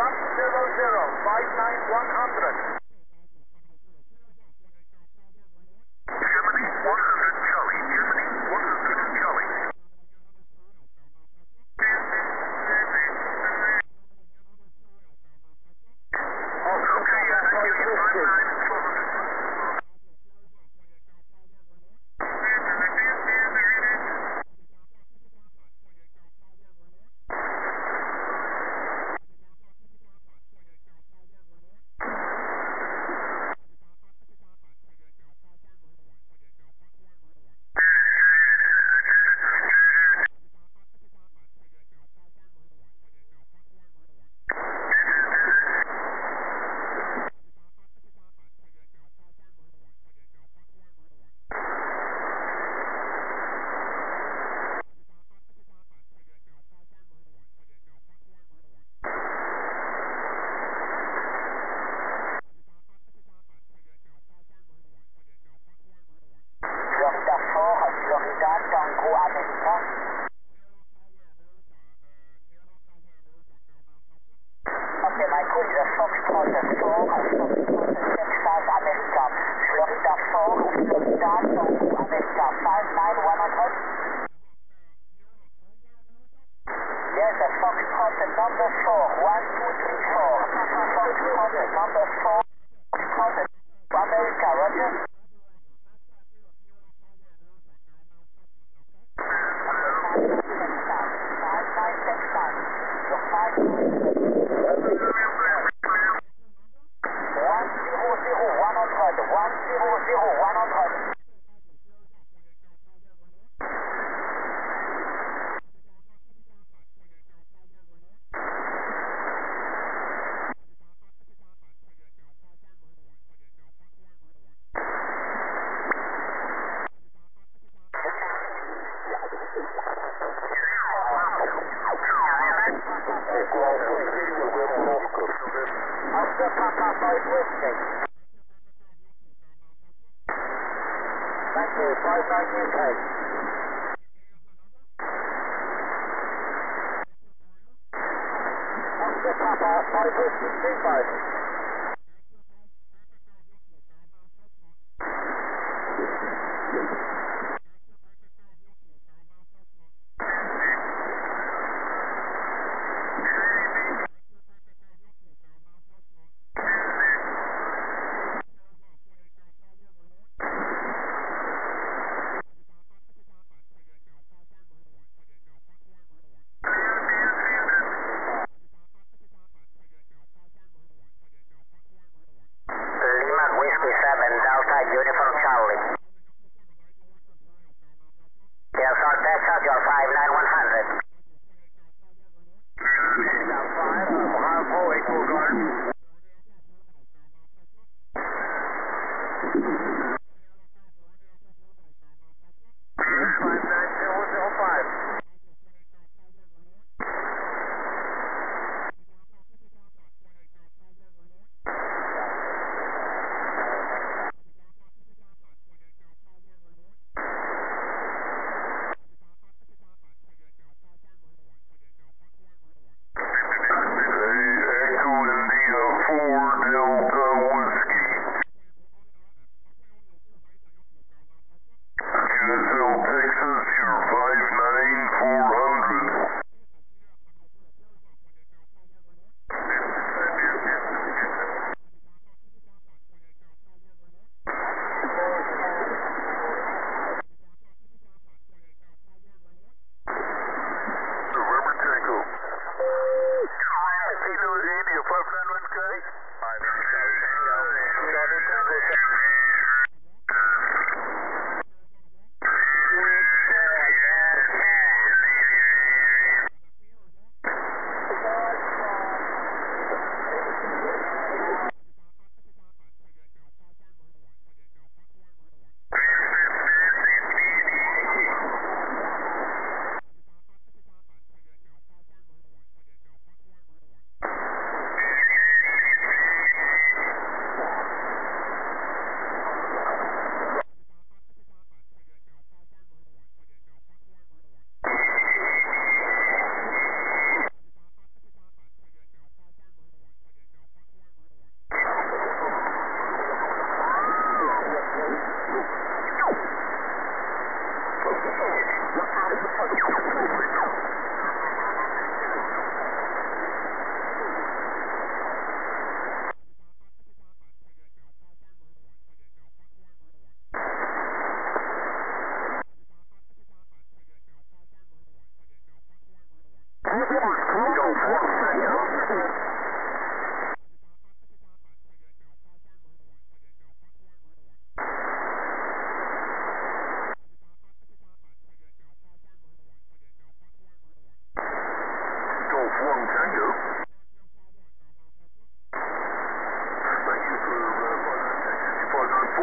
100. Germany 100 Charlie. Germany 100 Charlie. Okay, thank you. 59 400. Okay, my cruise is Foxtrot 4, Foxtrot 65 America. Florida 4, Florida, Tango America, 59100. Yes, Foxtrot number 4, 1234. Foxtrot number 4, Foxtrot America, Roger. Oscar Papa 5 Whiskey. Thank you, 59 UK. Oscar Papa 5 Whiskey 25. Uniform Charlie. Yes, our Texas, you're 59100. Down 5, Harpo, Equal Guard. Yes, 59005.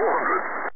400.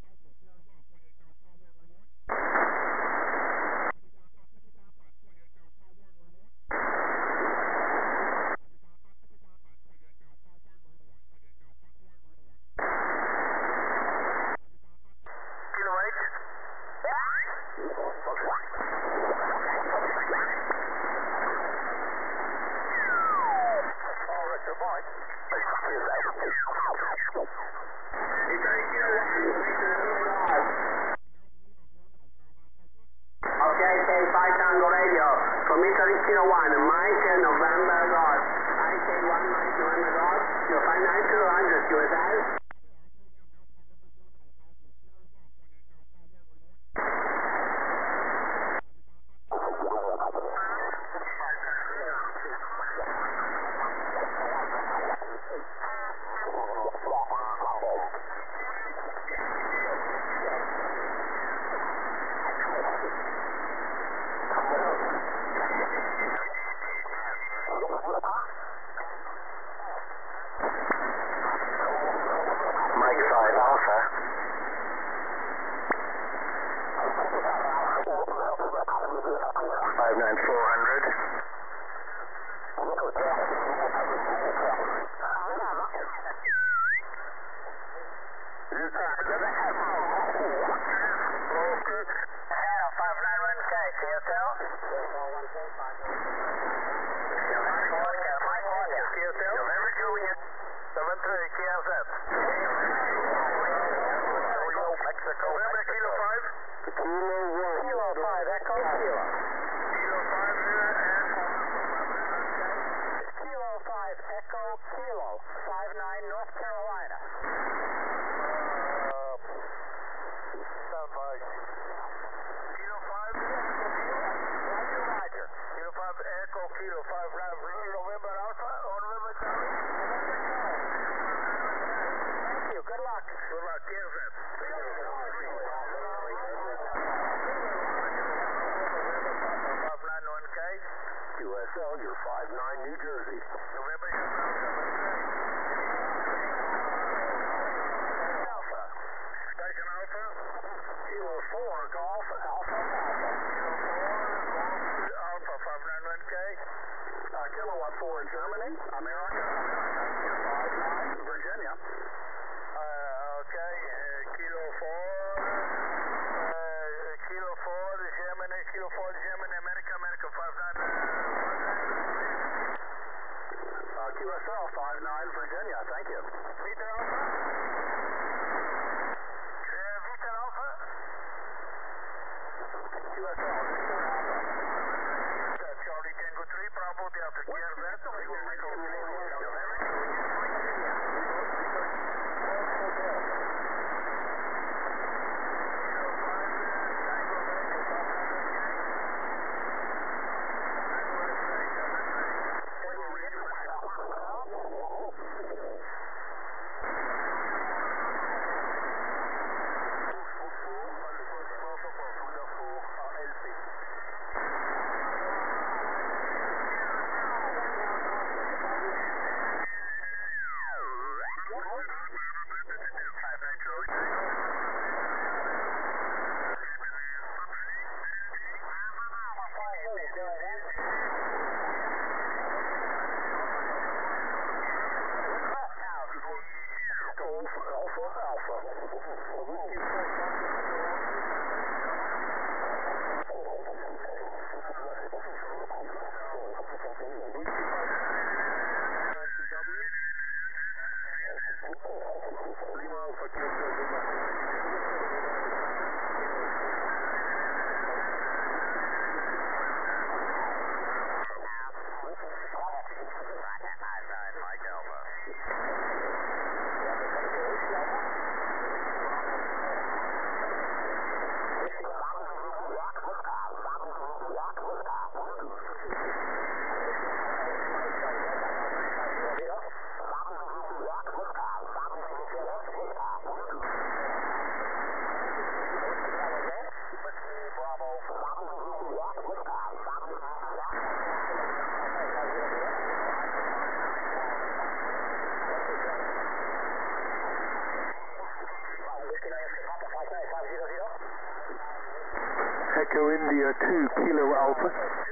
Echo India 2 Kilo Alpha.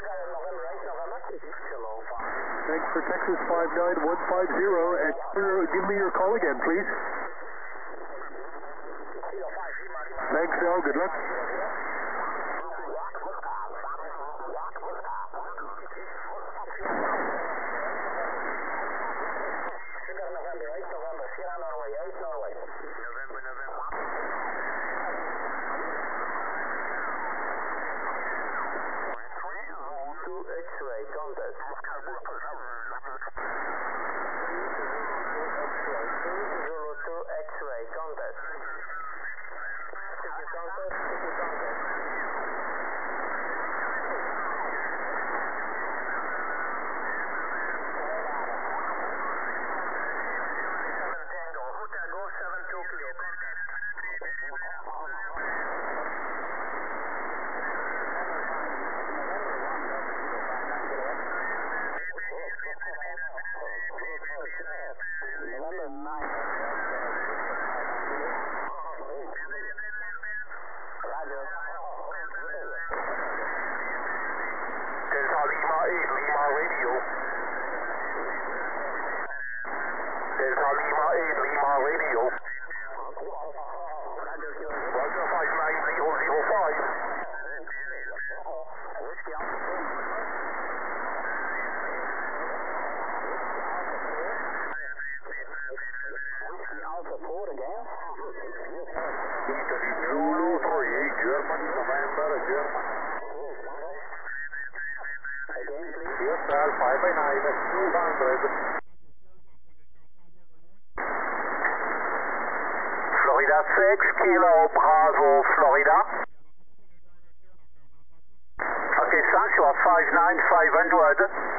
Thanks for Texas 59150. And give me your call again, please. Thanks, Al. Good luck. Florida 6, Kilo Bravo, Florida. Okay, thanks, you are 59500.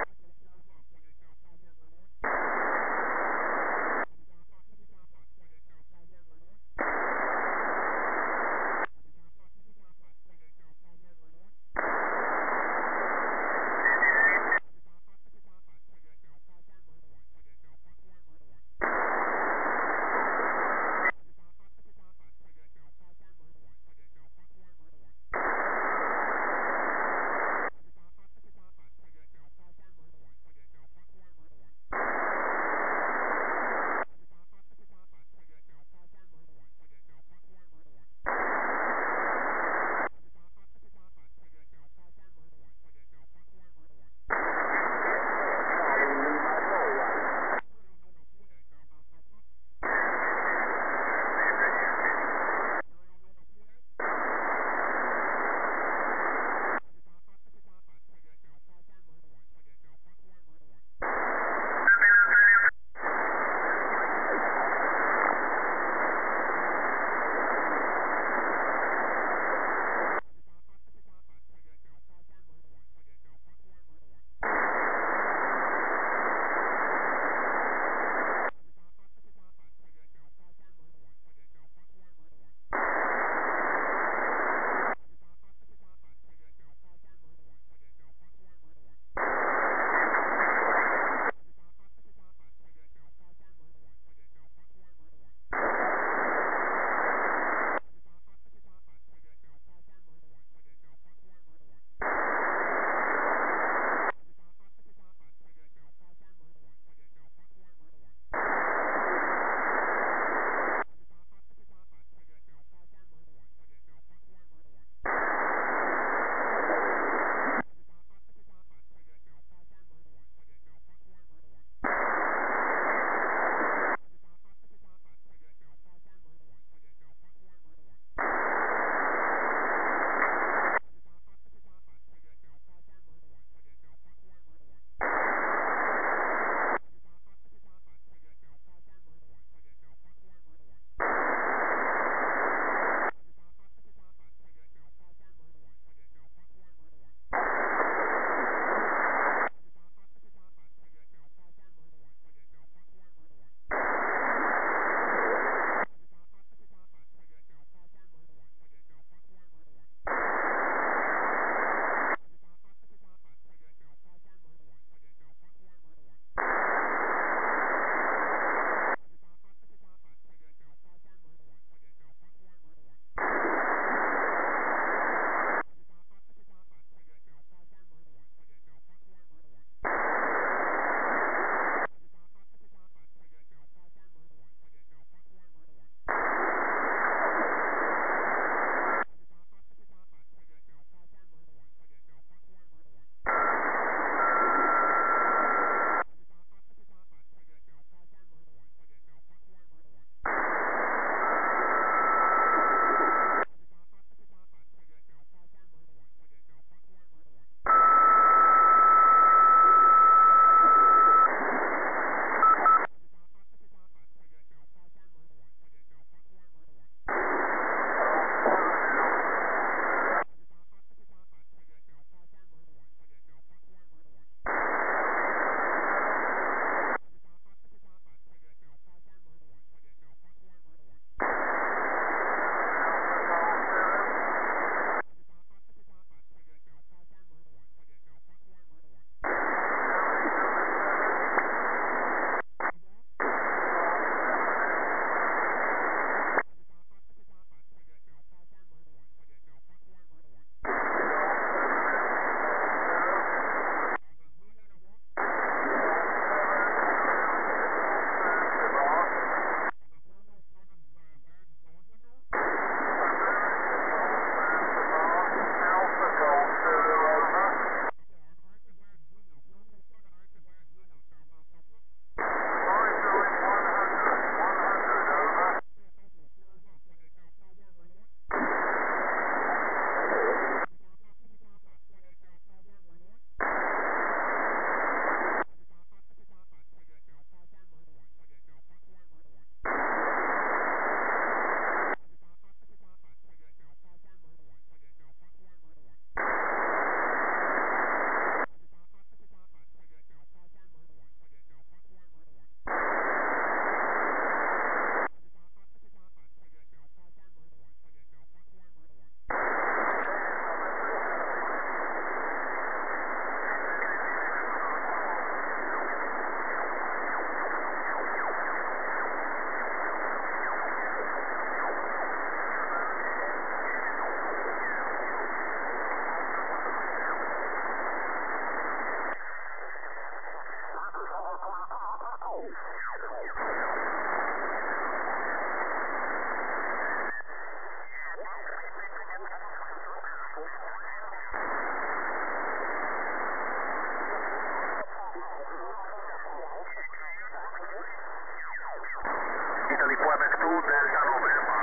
Delta Department 2, Delta November.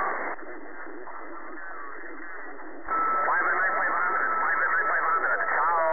59500, ciao.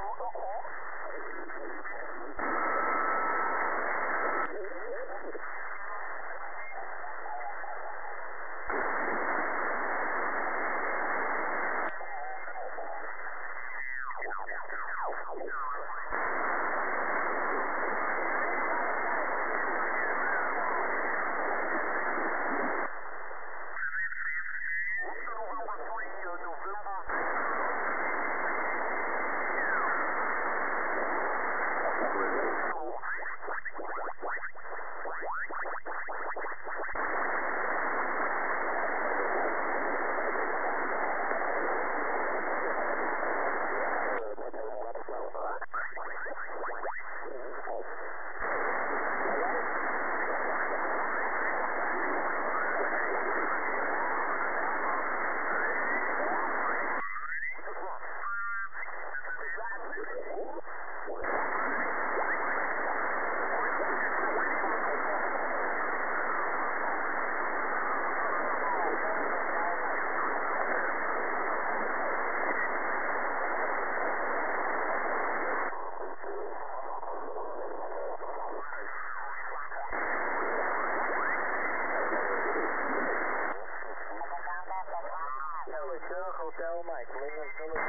Hotel Mike, William Phillips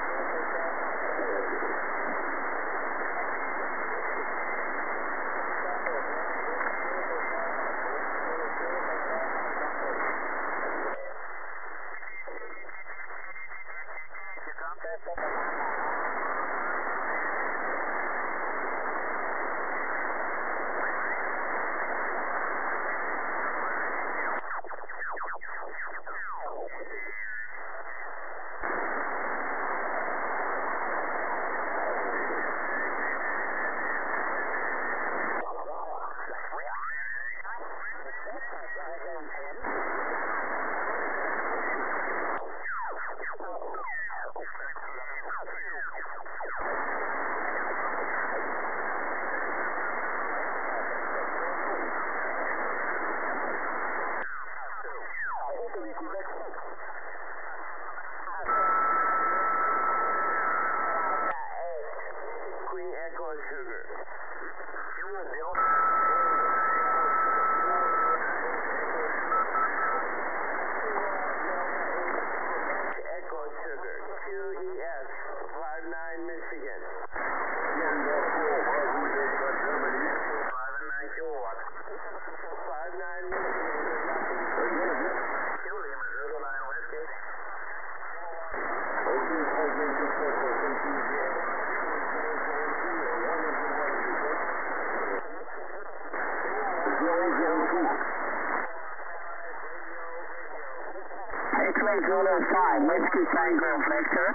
Zulu 5, Whiskey Tango Victor.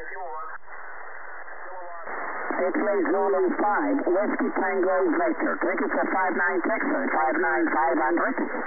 Italy Zulu 5, Whiskey Tango Victor. Tickets are 596 or 59500.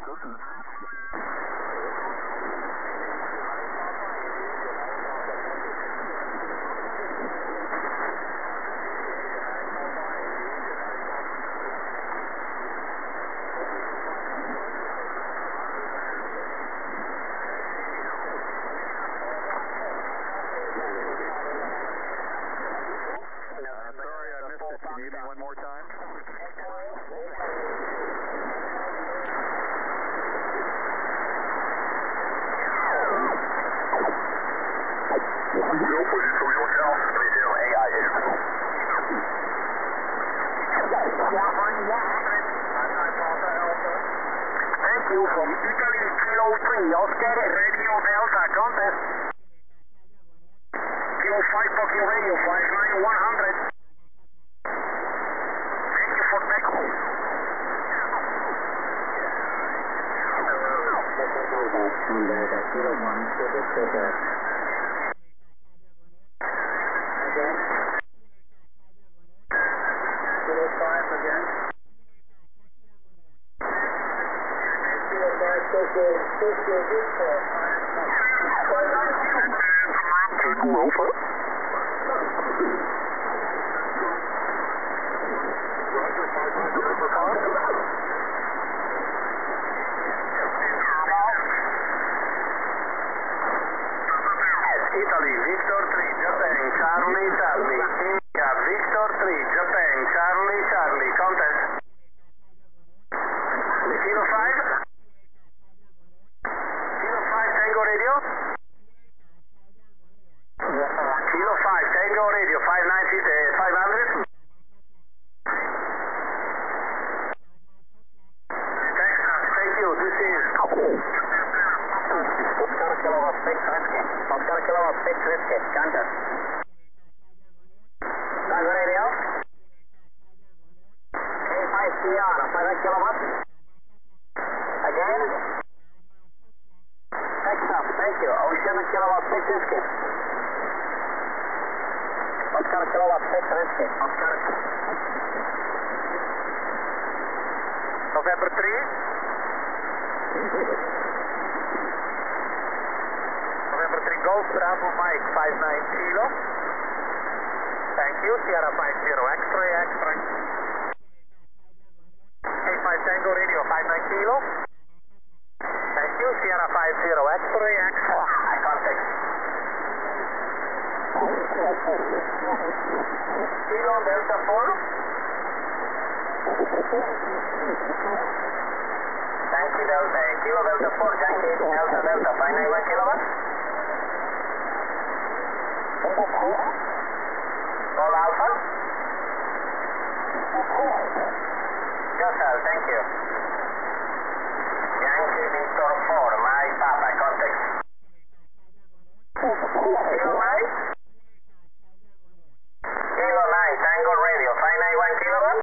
Sorry, I missed it. Can you give me one more time? Thank you from Italy Kilo 3, Oscar Radio Delta, contest. Kilo 5 Tokyo Radio, 59100. Thank you for takeoff. Delta Kilo 1 to the center. Again. Kilo 5 again. Kilo 5 Tokyo Victor. Tango Alpha. Roger, 5 November 5. Italy, Victor 3, Japan, Charlie, Charlie. India, Victor 3, Japan, Charlie, Charlie. Contest. Kilo 5. Kilo 5, Tango Radio. Kilo 5, Tango Radio, 500. Thank you, this is Oscar Kilowatt 6 Whiskey. Oscar Kilowatt 6 Whiskey, contest. Tango Radio. K5 Sierra, 7 kilowatts. Again. Texas, thank you. Ocean Kilowatt 6 Whiskey. Oscar Kilowatt 6 Whiskey. Oscar. November 3. November 3 Golf Bravo Mike 59 Kilo. Thank you. Sierra 50 extra. K5 Tango Radio 59 Kilo. Thank you. Sierra 50 extra. I contact. Kilo Delta 4. Yankee Delta, Kilo Delta 4, Yankee Delta Delta, 591 kilowatts. Roll Alpha. Josel, thank you. Yankee Victor 4, Mike Papa, contact. Kilo 9. Kilo 9, Tango Radio, 591 kilowatts.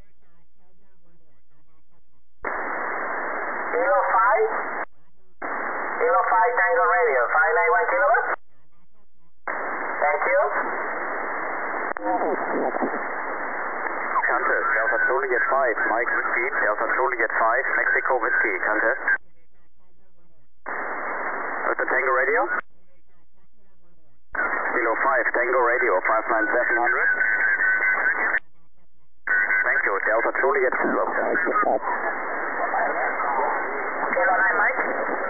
Kilo 5. Kilo 5 Tango Radio, 591 kilowatts. Thank you. Contest, Delta Juliet 5, Mike Whiskey, Delta Juliet 5, Mexico Whiskey, contest. Delta Tango Radio. Kilo 5, Tango Radio, 59700. Thank you, Delta Juliet 0. Kilo 9 Mike.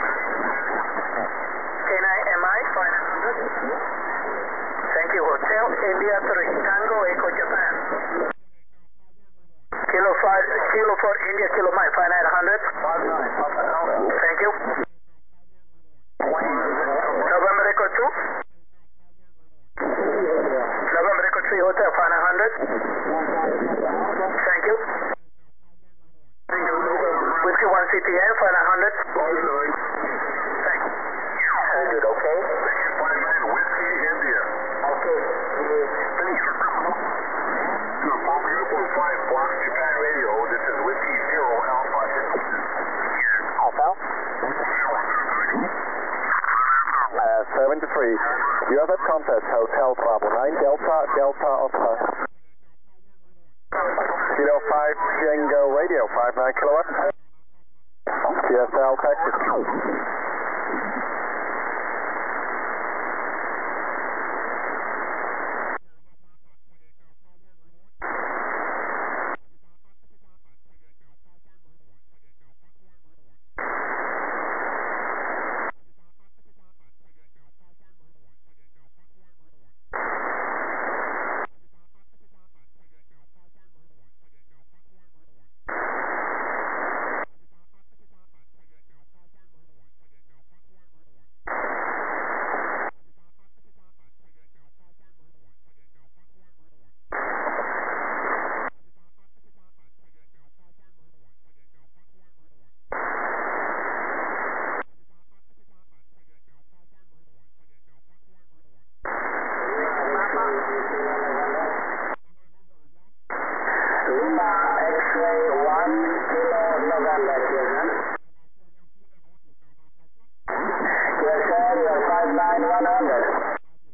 K9 MI, 500. Thank you, Hotel India 3, Tango Echo Japan. Kilo 4 India, Kilo Mike, 5900. Thank you. November Echo 2. November Echo 3 Hotel, 5900. Thank you. Whiskey 1 CTN, 5900. Thank you. Good, okay. 59 Whiskey India. Okay, please. To Bomb 5 Block Japan Radio, this is Whiskey 0 Alpha. Alpha. 73. You have a contest, Hotel Bravo 9, Delta Oscar. Kilo 5 Tango Radio, 59 kilowatts. QSL, Texas. Lima X-ray 1 Kilo November, yes sir, you're 59100.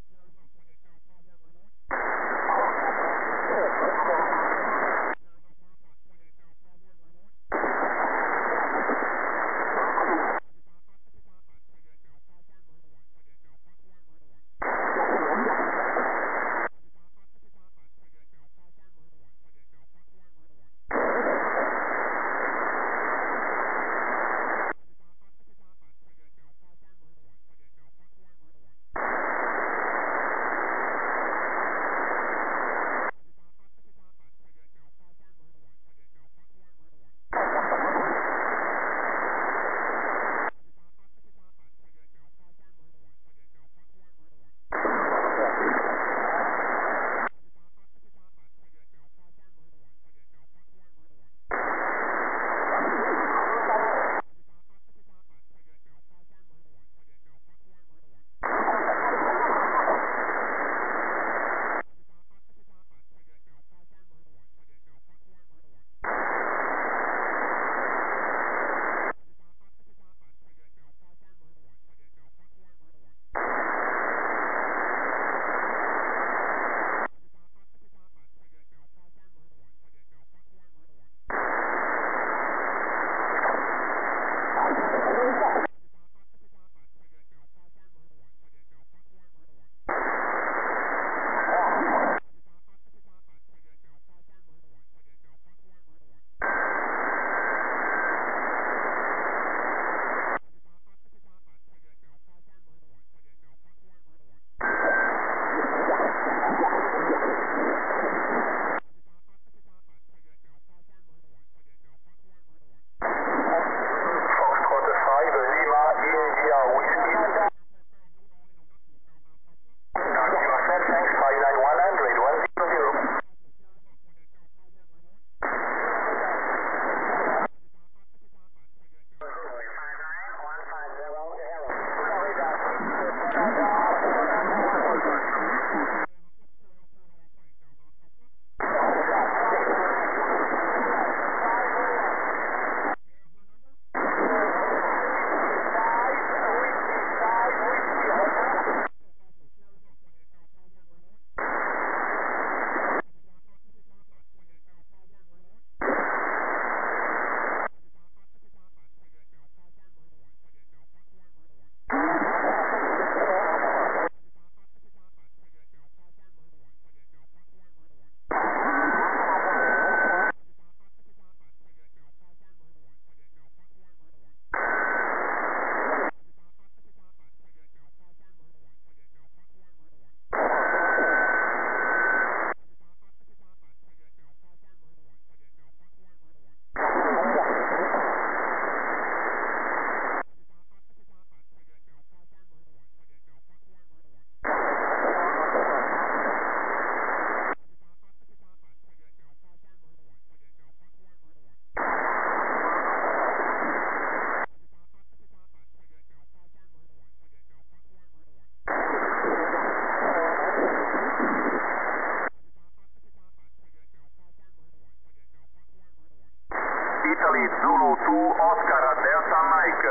Italy Zulu 2 Oscar Delta Mike.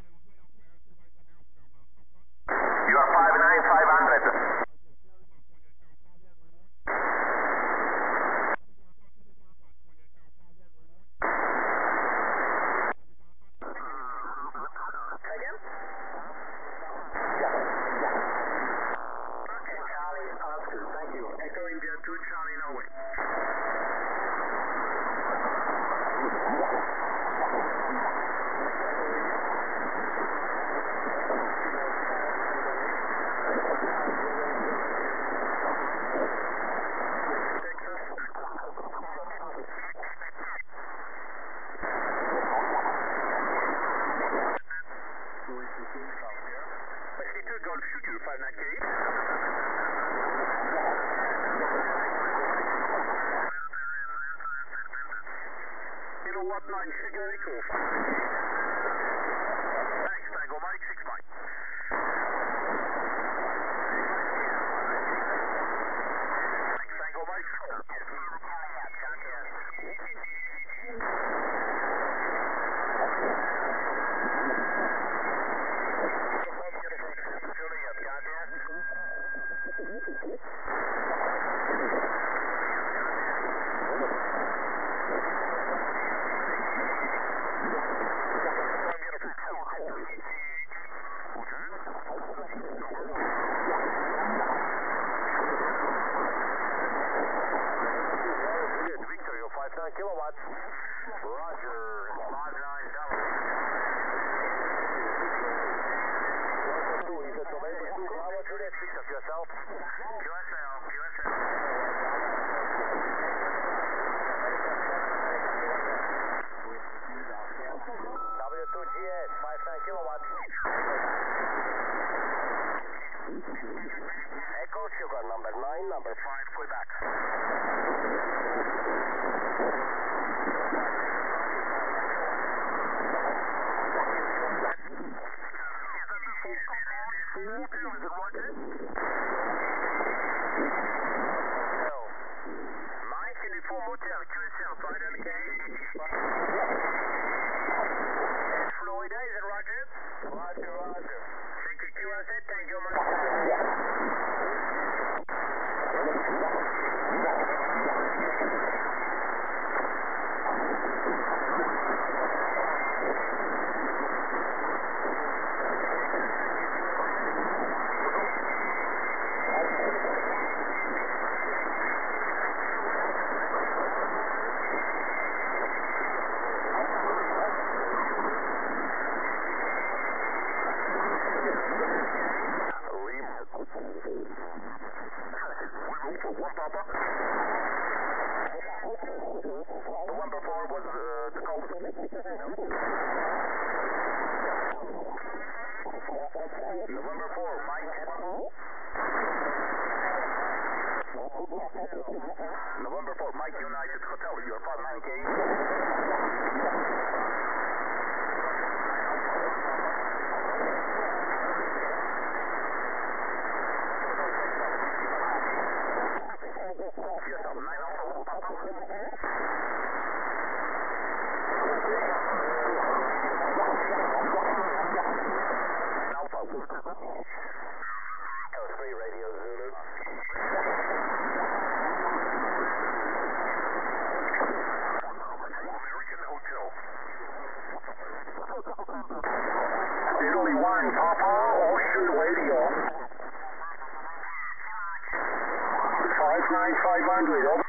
You are 59500. Whiskey 2 Golf shoot you, 598. Kilowatt 9 Sugar Echo. Thanks, Tango Mike 6 Mike. Thanks, Tango Mike. Kilowatts. Roger. 59 Delta. He's at November 2. Roger that. Speak of yourself. QSL. W2GS. 59 kilowatts. Echo Sugar number 9, number 5, Quebec. Mike, uniform hotel, QSL, flight indicated. Florida, is it Roger? Roger. Thank you, QSL, thank you, Mike. November 4 was the call. November 4, Mike. November 4, Mike United Hotel, you're 59K. Italy 1, Papa, Ocean Radio. 59500, over.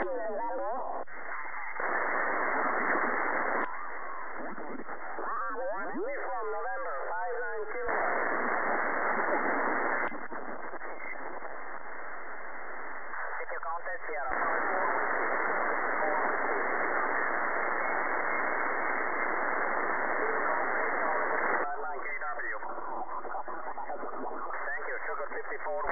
From November, 59 kilowatts. Check your contacts here. Thank you, Sugar 54.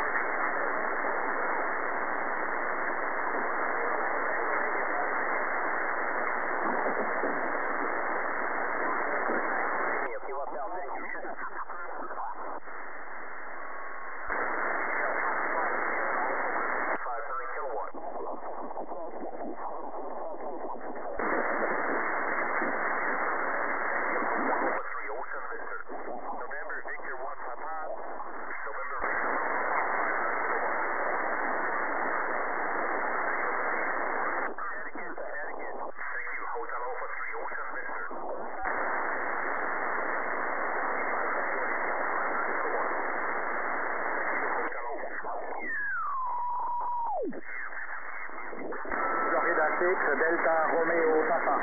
Florida 6, Delta Romeo Papa.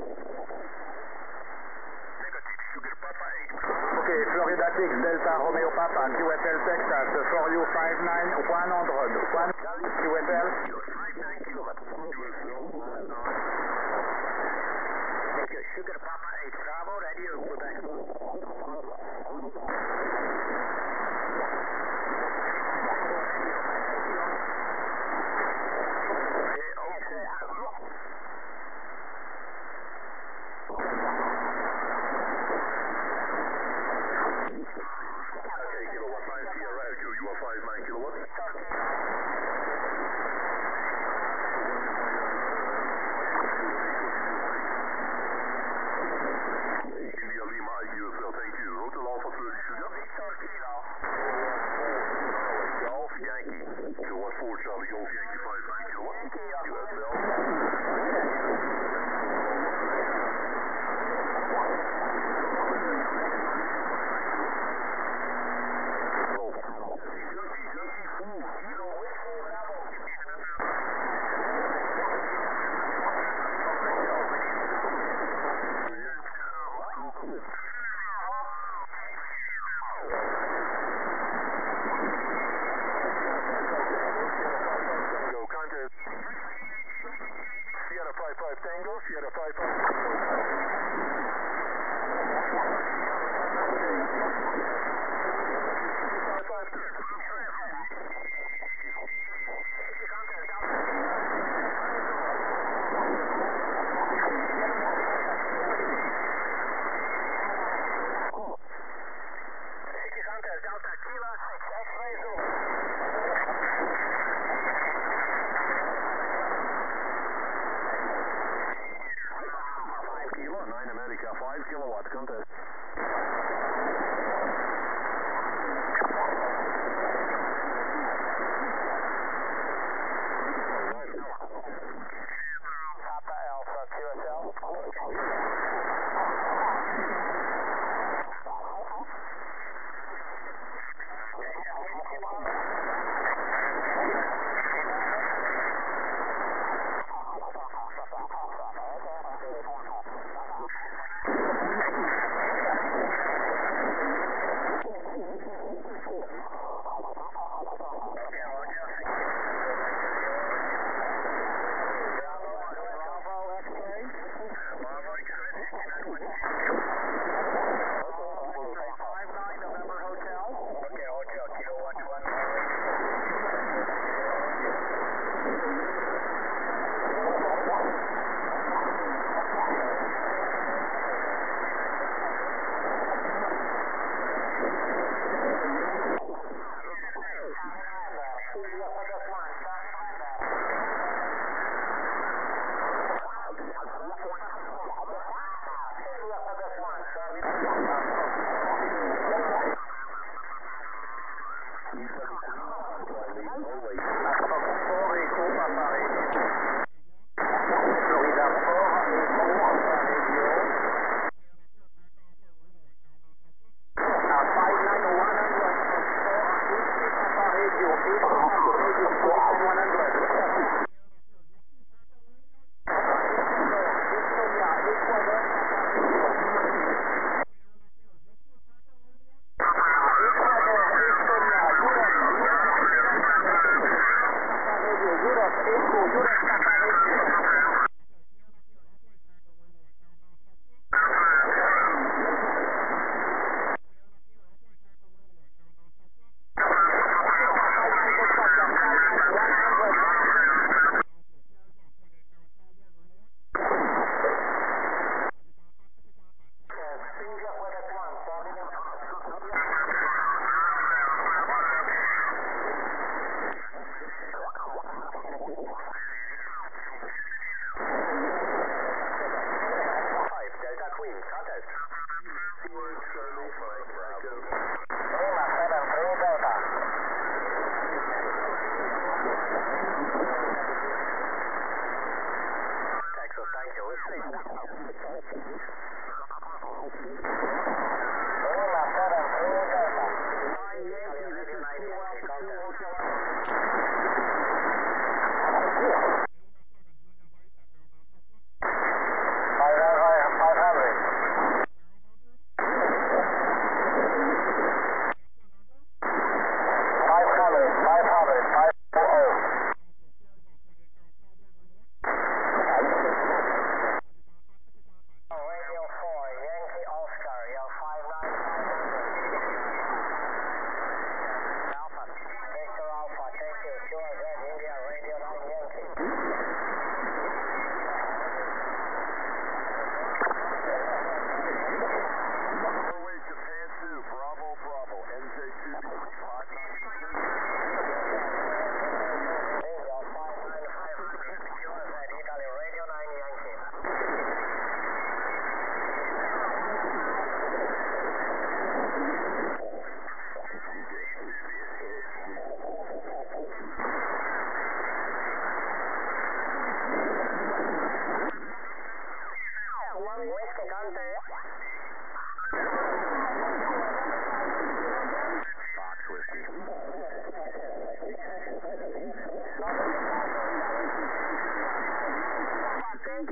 Okay, Florida 6, Delta Romeo Papa, QSL Texas, for you 59100. QSL. Thank you, Sugar Papa 8, Bravo, Radio Quebec.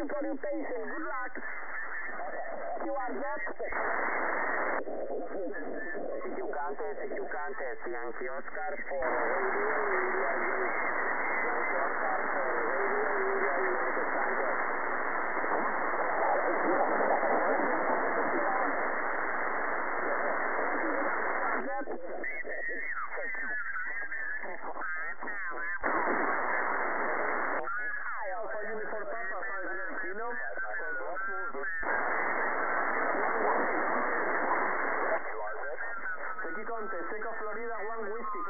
you for your patience. Good luck. You are set. You can't test Yankee Oscar for Seco Florida 1 Whiskey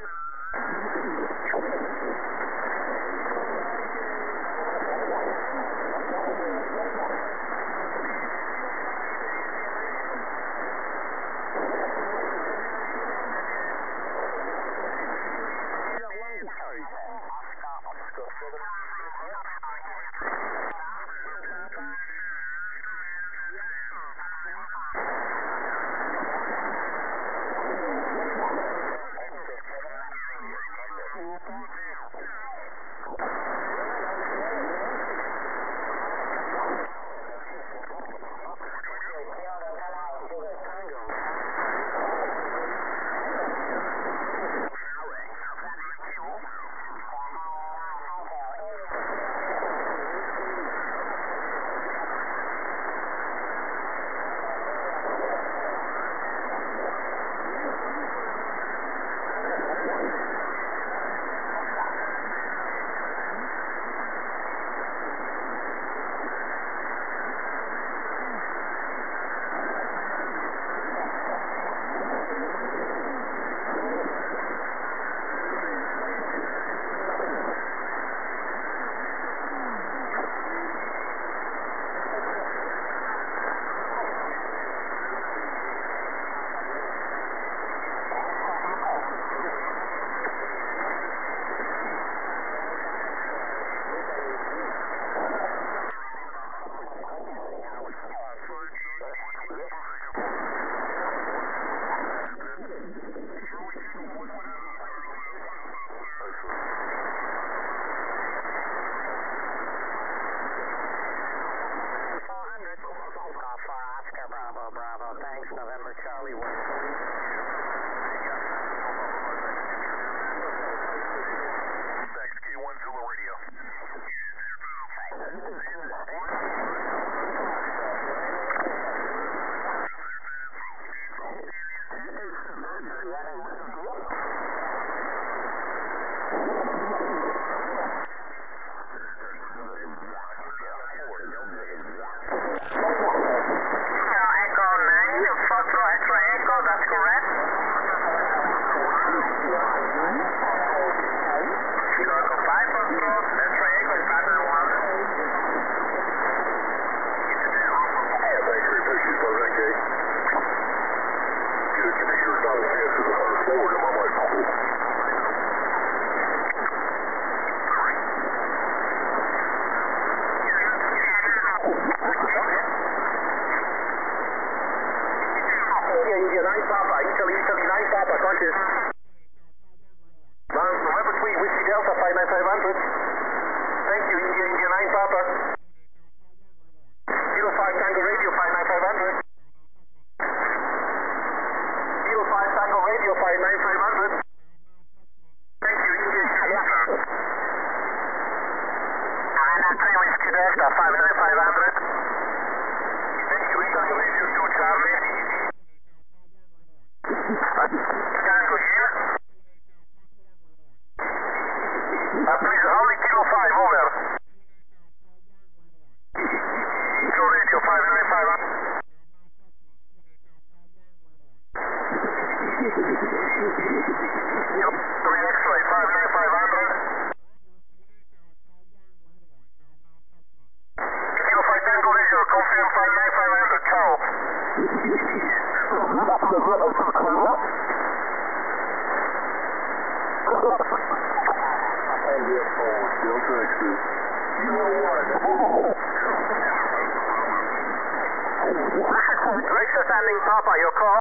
Victor Sanding Papa, your call.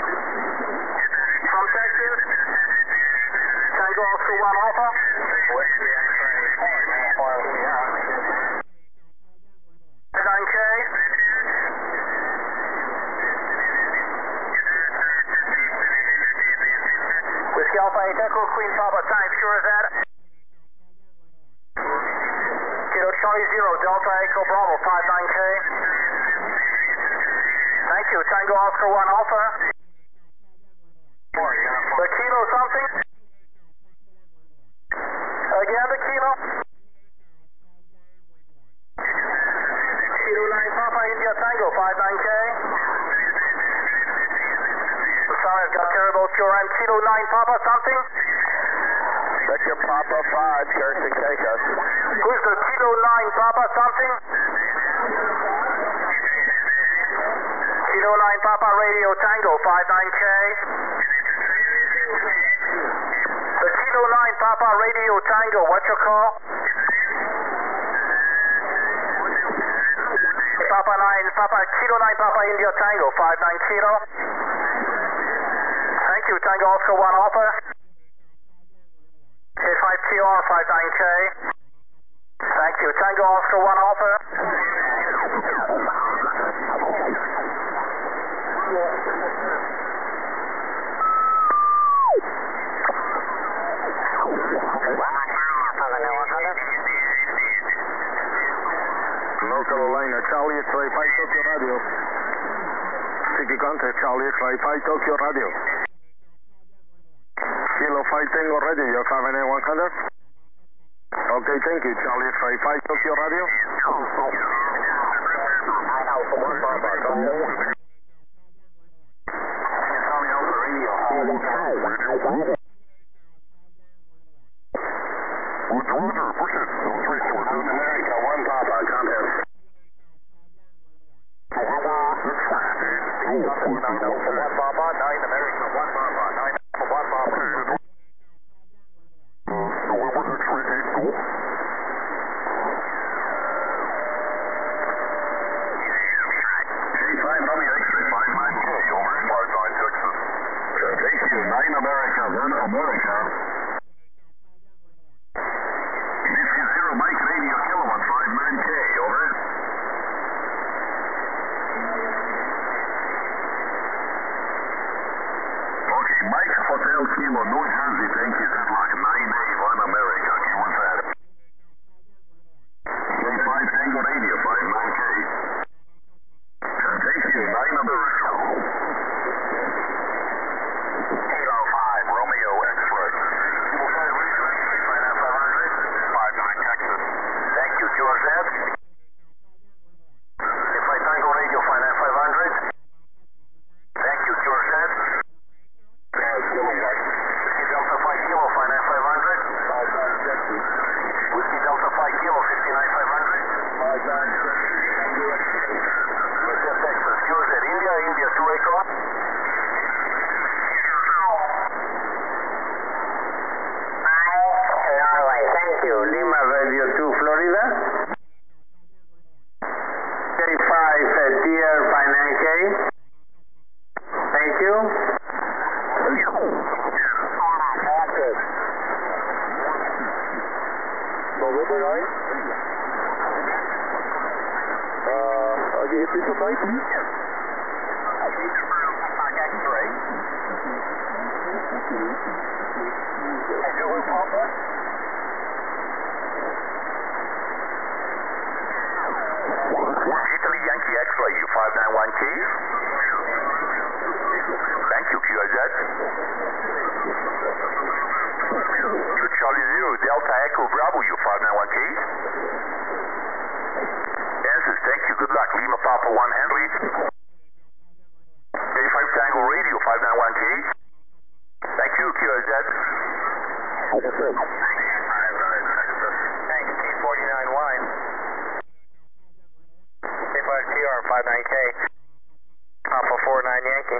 From Texas. Tango Oscar 1 Alpha. Whiskey X-ray. Yankee Alpha 8 Echo, Queen Papa time, sure as that. Kilo Charlie 0, Delta Echo Bravo, 59K. Thank you, Tango Oscar 1 Alpha. The Kilo something? Again, the Kilo. Kilo 9 Papa India Tango, 59K. Sorry, I've got terrible QRM. Kilo 9 Papa something? Victor Papa 5, Kirsten Keikos. Who's the Kilo 9 Papa something? Kilo 9 Papa Radio Tango, 59K. The Kilo 9 Papa Radio Tango, what's your call? Papa 9 Papa, Kilo 9 Papa India Tango, 59 Kilo. Thank you, Tango Oscar 1 Alpha. K5TR, 59K. Thank you, Tango Oscar 1 Alpha. North Carolina, Charlie X-Ray 5 Tokyo Radio. City contact, Charlie X-Ray 5 Tokyo Radio. Kilo 5 Tango Radio, you're 59100. Okay, thank you, Charlie X-Ray 5 Tokyo Radio. Roger, push it. 03 towards America 1 Papa, contact. One Papa, 9 America, 1 Papa, 9 Alpha, 1 Papa. November X-ray 8 Golf. K5 Romeo X-Ray 59K, over. 59 Texas. Thank you, 9 America 1 America. Whiskey 0 Mike Radio Kilowatt 59K, over. Okay, Mike Hotel Kilo, New Jersey, thank you, good luck, 9A 1 America, key what's that? K5 Tango Radio 59K. Thank you, 9 America. Kilo 5 Romeo X-Ray. Kilo 5 Radio, 59 Texas. Thank you, QRZ. K5 Tango Radio, 59 500. Thank you, QRZ. Whiskey Delta 5 Kilo, 59 500. Whiskey Delta 5 Kilo, 59 500. India, Texas, QRZ, India, India 2 Echo. Thank you. Lima Radio 2 Florida. K5 TR 59K. Thank you. November 9. I'll give you 3 from 9, please. X-ray. Hello, Papa. Italy Yankee X-ray, you 591 keys. Thank you, QRZ. You Charlie 0, Delta Echo Bravo, you 591 keys. Answers, thank you, good luck. Lima Papa 1 Henry. K5 Tango Radio, 591 keys. Thank you, QRZ. Thanks, T49Y. K5TR, 59K. Alpha 49 Yankee.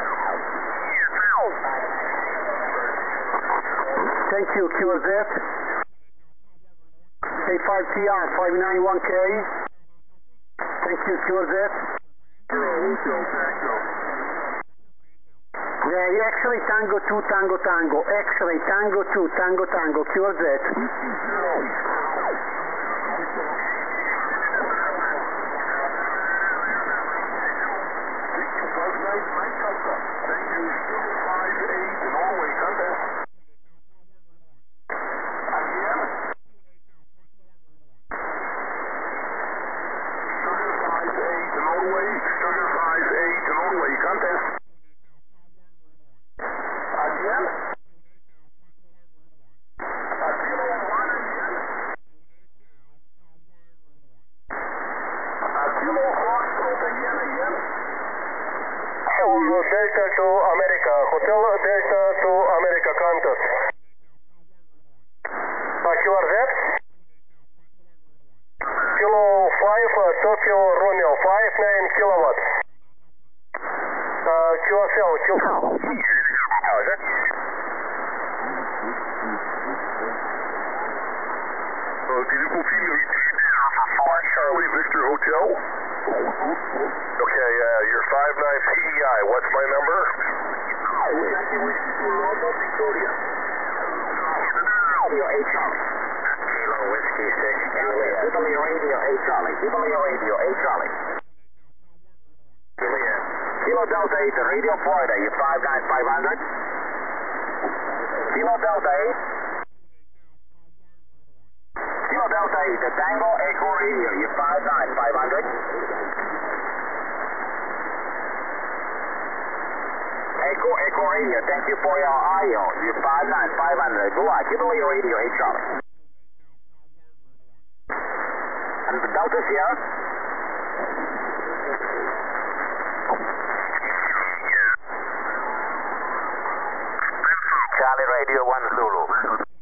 Thank you, QRZ. K5TR 591K. Thank you, QRZ. Yeah, X-ray Tango 2 Tango Tango. X-ray Tango 2 Tango Tango. QRZ. Thank you, 5 8 in Norway, contact. Delta to America. Hotel Delta to America, contact. QRZ? Kilo 5, Tokyo Romeo, 59 kilowatts. QSL, How is it? Vehicle Charlie Victor Hotel. Okay, you're 59 PEI. What's my number? Radio 8 Charlie. Kilo Whiskey 6 Juliet. Jubilee Radio 8 Charlie. Jubilee Radio 8 Charlie. Juliet. Kilo Delta 8 to Radio Florida, you 59500. Kilo Delta 8. Kilo Delta 8 to Tango Echo Radio, you 59500. Echo Radio, thank you for your audio, you 59500. Go on, Jubilee Radio 8 Charlie. And the Delta's here. Charlie Radio 1 Zulu.